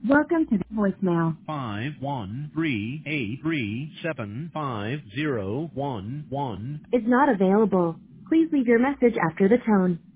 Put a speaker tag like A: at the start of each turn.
A: Welcome to the voicemail.
B: 513-837-5011
A: Is not available. Please leave your message after the tone.